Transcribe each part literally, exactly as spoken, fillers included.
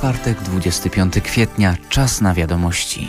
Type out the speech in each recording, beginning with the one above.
Czwartek, dwudziestego piątego kwietnia, czas na wiadomości.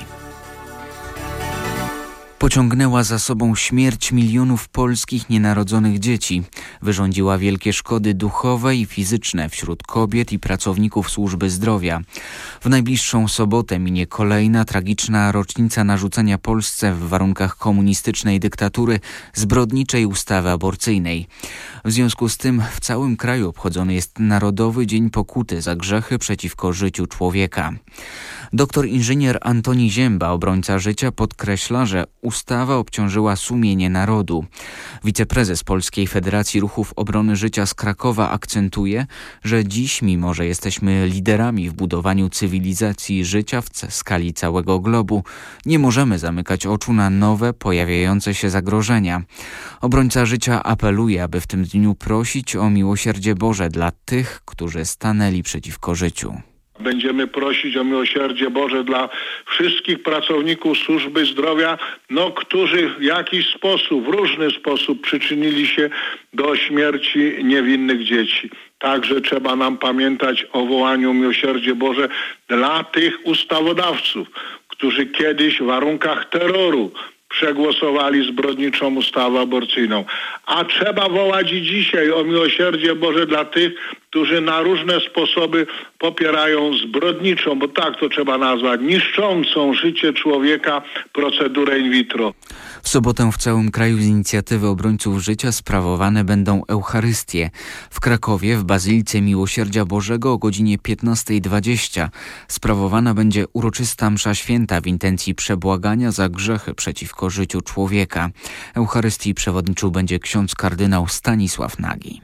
Pociągnęła za sobą śmierć milionów polskich nienarodzonych dzieci. Wyrządziła wielkie szkody duchowe i fizyczne wśród kobiet i pracowników służby zdrowia. W najbliższą sobotę minie kolejna tragiczna rocznica narzucenia Polsce w warunkach komunistycznej dyktatury zbrodniczej ustawy aborcyjnej. W związku z tym w całym kraju obchodzony jest Narodowy Dzień Pokuty za grzechy przeciwko życiu człowieka. Doktor inżynier Antoni Zięba, obrońca życia, podkreśla, że ustawa obciążyła sumienie narodu. Wiceprezes Polskiej Federacji Ruchów Obrony Życia z Krakowa akcentuje, że dziś, mimo że jesteśmy liderami w budowaniu cywilizacji życia w skali całego globu, nie możemy zamykać oczu na nowe, pojawiające się zagrożenia. Obrońca życia apeluje, aby w tym dniu prosić o miłosierdzie Boże dla tych, którzy stanęli przeciwko życiu. Będziemy prosić o miłosierdzie Boże dla wszystkich pracowników służby zdrowia, no, którzy w jakiś sposób, w różny sposób przyczynili się do śmierci niewinnych dzieci. Także trzeba nam pamiętać o wołaniu o miłosierdzie Boże dla tych ustawodawców, którzy kiedyś w warunkach terroru przegłosowali zbrodniczą ustawę aborcyjną. A trzeba wołać i dzisiaj o miłosierdzie Boże dla tych, którzy na różne sposoby popierają zbrodniczą, bo tak to trzeba nazwać, niszczącą życie człowieka procedurę in vitro. W sobotę w całym kraju z inicjatywy obrońców życia sprawowane będą Eucharystie. W Krakowie w Bazylice Miłosierdzia Bożego o godzinie piętnastej dwadzieścia sprawowana będzie uroczysta msza święta w intencji przebłagania za grzechy przeciwko życiu człowieka. Eucharystii przewodniczył będzie ksiądz kardynał Stanisław Nagi.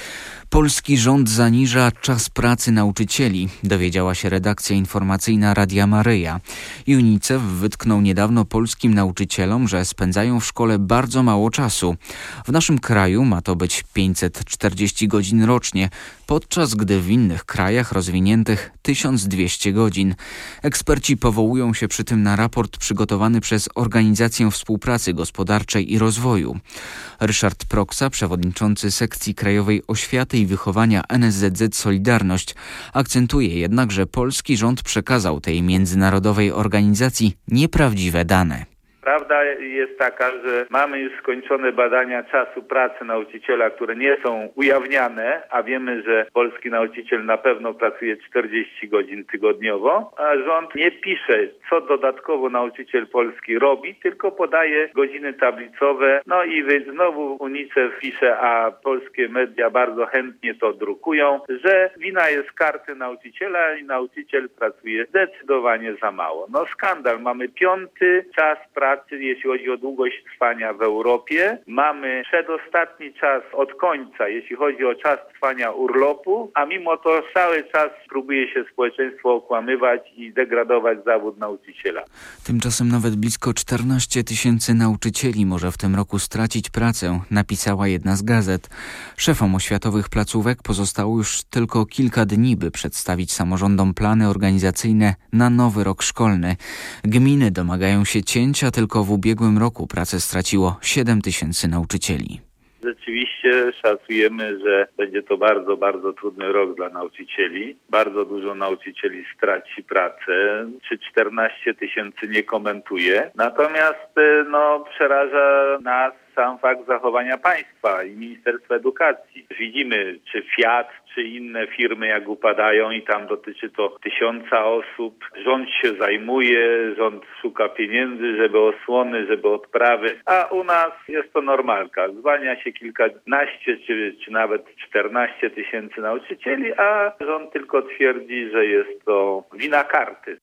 Polski rząd zaniża czas pracy nauczycieli, dowiedziała się redakcja informacyjna Radia Maryja. UNICEF wytknął niedawno polskim nauczycielom, że spędzają w szkole bardzo mało czasu. W naszym kraju ma to być pięćset czterdzieści godzin rocznie, podczas gdy w innych krajach rozwiniętych tysiąc dwieście godzin. Eksperci powołują się przy tym na raport przygotowany przez Organizację Współpracy Gospodarczej i Rozwoju. Ryszard Proksa, przewodniczący sekcji krajowej oświaty i wychowania N S Z Z Solidarność, akcentuje jednak, że polski rząd przekazał tej międzynarodowej organizacji nieprawdziwe dane. Prawda jest taka, że mamy już skończone badania czasu pracy nauczyciela, które nie są ujawniane, a wiemy, że polski nauczyciel na pewno pracuje czterdzieści godzin tygodniowo, a rząd nie pisze, co dodatkowo nauczyciel polski robi, tylko podaje godziny tablicowe. No i znowu UNICEF pisze, a polskie media bardzo chętnie to drukują, że wina jest karty nauczyciela i nauczyciel pracuje zdecydowanie za mało. No skandal, mamy piąty czas pracy, jeśli chodzi o długość trwania w Europie. Mamy przedostatni czas od końca, jeśli chodzi o czas trwania urlopu, a mimo to cały czas próbuje się społeczeństwo okłamywać i degradować zawód nauczyciela. Tymczasem nawet blisko czternaście tysięcy nauczycieli może w tym roku stracić pracę, napisała jedna z gazet. Szefom oświatowych placówek pozostało już tylko kilka dni, by przedstawić samorządom plany organizacyjne na nowy rok szkolny. Gminy domagają się cięcia, tylko w ubiegłym roku pracę straciło siedem tysięcy nauczycieli. Rzeczywiście szacujemy, że będzie to bardzo, bardzo trudny rok dla nauczycieli. Bardzo dużo nauczycieli straci pracę. Czy czternaście tysięcy nie komentuje. Natomiast no, przeraża nas sam fakt zachowania państwa i Ministerstwa Edukacji. Widzimy, czy Fiat, czy inne firmy jak upadają i tam dotyczy to tysiąca osób. Rząd się zajmuje, rząd szuka pieniędzy, żeby osłony, żeby odprawy, a u nas jest to normalka. Zwalnia się kilkanaście czy, czy nawet czternaście tysięcy nauczycieli, a rząd tylko twierdzi, że jest to wina karty.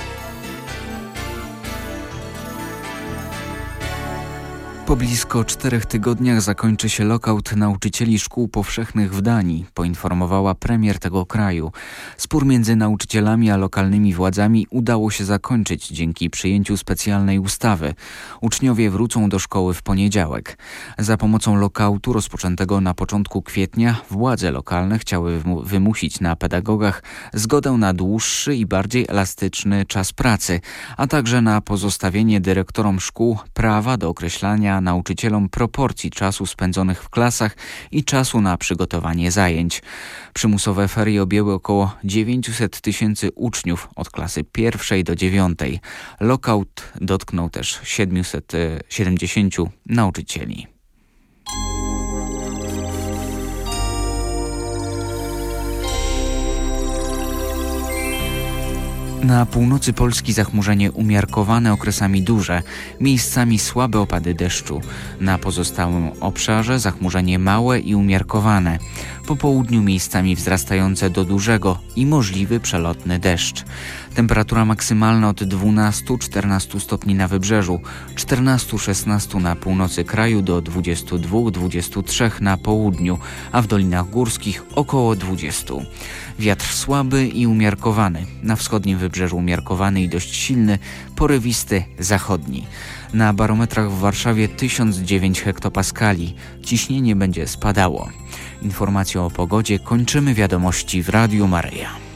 Po blisko czterech tygodniach zakończy się lokaut nauczycieli szkół powszechnych w Danii, poinformowała premier tego kraju. Spór między nauczycielami a lokalnymi władzami udało się zakończyć dzięki przyjęciu specjalnej ustawy. Uczniowie wrócą do szkoły w poniedziałek. Za pomocą lokautu rozpoczętego na początku kwietnia władze lokalne chciały wymusić na pedagogach zgodę na dłuższy i bardziej elastyczny czas pracy, a także na pozostawienie dyrektorom szkół prawa do określania przypomina nauczycielom proporcji czasu spędzonych w klasach i czasu na przygotowanie zajęć. Przymusowe ferie objęły około dziewięćset tysięcy uczniów od klasy pierwszej do dziewiątej. Lockout dotknął też siedmiuset siedemdziesięciu nauczycieli. Na północy Polski zachmurzenie umiarkowane, okresami duże, miejscami słabe opady deszczu. Na pozostałym obszarze zachmurzenie małe i umiarkowane. Po południu miejscami wzrastające do dużego i możliwy przelotny deszcz. Temperatura maksymalna od dwunastu do czternastu stopni na wybrzeżu, czternastu do szesnastu na północy kraju do dwudziestu dwóch do dwudziestu trzech na południu, a w dolinach górskich około dwudziestu. Wiatr słaby i umiarkowany. Na wschodnim wybrzeżu umiarkowany i dość silny, porywisty zachodni. Na barometrach w Warszawie tysiąc dziewięć hektopaskali. Ciśnienie będzie spadało. Informacją o pogodzie kończymy wiadomości w Radiu Maryja.